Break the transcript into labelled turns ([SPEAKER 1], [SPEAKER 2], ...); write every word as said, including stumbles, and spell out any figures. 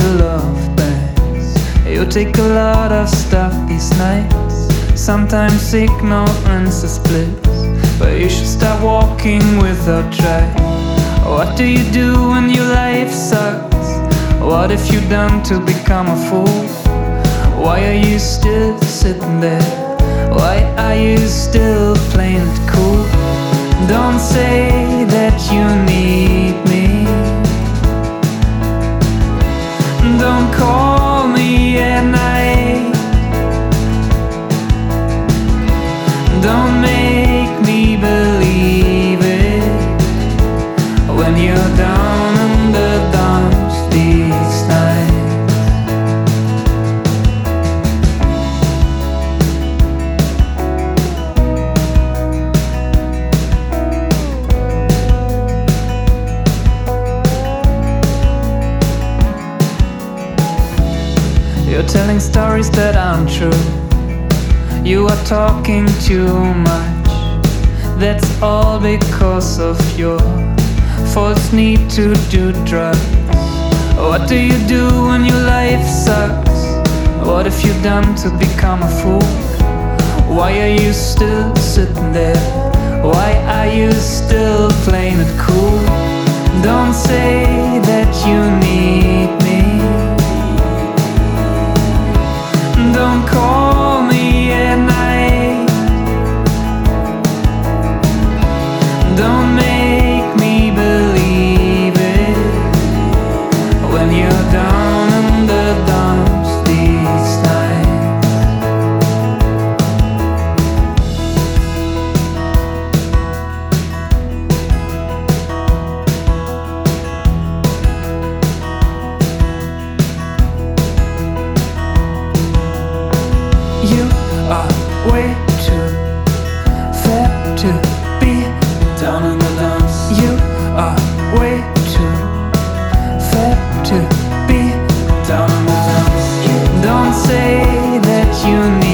[SPEAKER 1] love bags. You take a lot of stuff these nights. Sometimes ignorance is bliss, but you should start walking without try. What do you do when your life sucks? What have you done to become a fool? Why are you still sitting there? Why are you still playing it cool? Don't say that you need me. Don't call me at night. Don't make me believe it when you're down in the dumps these nights. You're telling stories that aren't true. You are talking too much. That's all because of your false need to do drugs. What do you do when your life sucks? What have you done to become a fool? Why are you still sitting there? Why are you still playing it cool? Don't say that you need me. Don't call me at night. Don't make me believe it when you're down in the dumps these nights. You are way too fat to be down in the dumps. You are way too fat to be down in the dumps. Don't say that you need